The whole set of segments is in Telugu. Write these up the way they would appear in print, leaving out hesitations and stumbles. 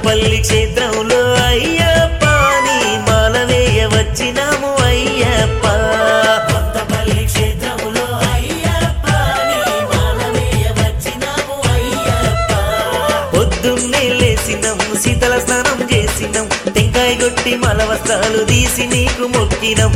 కొంతపల్లి క్షేత్రంలో అయ్యప్ప నీ మాల వేయ వచ్చినాము అయ్యప్ప కొంతపల్లి క్షేత్రములో అయ్యప్ప నీ మాల వేయ వచ్చినాము అయ్యప్ప పొద్దున్నే లేసినం శీతల స్నానం చేసినం టెంకాయ కొట్టి మల వస్త్రాలు తీసి నీకు మొక్కినం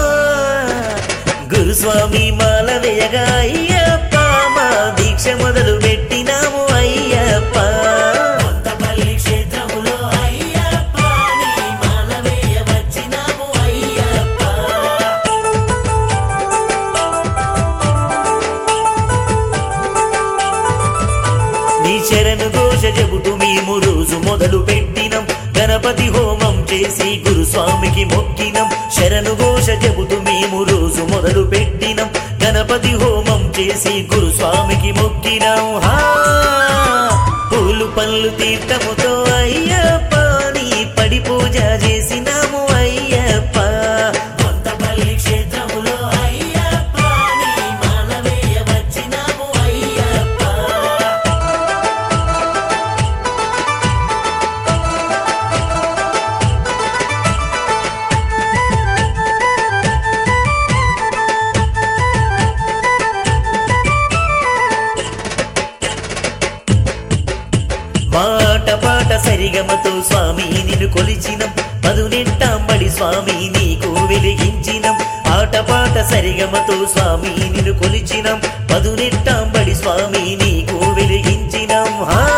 గురుస్వామి మాల వేయగా అయ్యప్ప మా దీక్ష మొదలు పెట్టినాము అయ్యప్ప కొంతపల్లి క్షేత్రములో అయ్యప్ప నీ మాల వేయ వచ్చినాము అయ్యప్ప నీ శరణు ఘోష చెబుతూ మేము రోజు మొదలు పెట్టినం గణపతి హోమం చేసి గురుస్వామికి మొక్కినం శరణు ఘోష చెబుతూ మేము రోజు మొదలు పెట్టినం గణపతి హోమం చేసి గురుస్వామికి మొక్కినం పూలు పళ్ళు తీర్థముతో అయ్యప్ప నీ పడి పూజ చేసినాము అయ్యప్ప కొంతపల్లి క్షేత్రములో అయ్యప్ప నీ మాల వేయ వచ్చినాము అయ్యప్ప మాట పాట సరిగమతో స్వామి నిన్ను కొలిచినం పదునెట్టాంబడి స్వామి నీకు వెలిగించినం ఆట పాట సరిగమతో స్వామి నిన్ను కొలిచినం పదునెట్టాంబడి స్వామి నీకు వెలిగించినం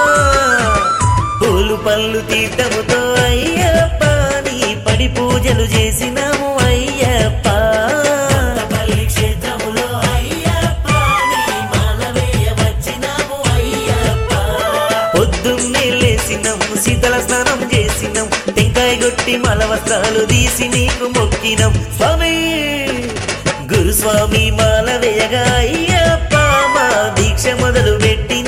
పూలు పళ్ళు తీర్థముతో అయ్యప్ప నీ పడి పూజలు చేసినాము అయ్యప్ప కొంతపల్లి క్షేత్రములో అయ్యప్ప నీ మాల వేయ వచ్చినాము అయ్యప్ప పొద్దున్నే లేసినం శీతల స్నానం చేసినం టెంకాయ కొట్టి మల వస్త్రాలు తీసి నీకు మొక్కినం స్వామి గురుస్వామి మాల వేయగా అయ్యప్ప మా దీక్ష మొదలు పెట్టి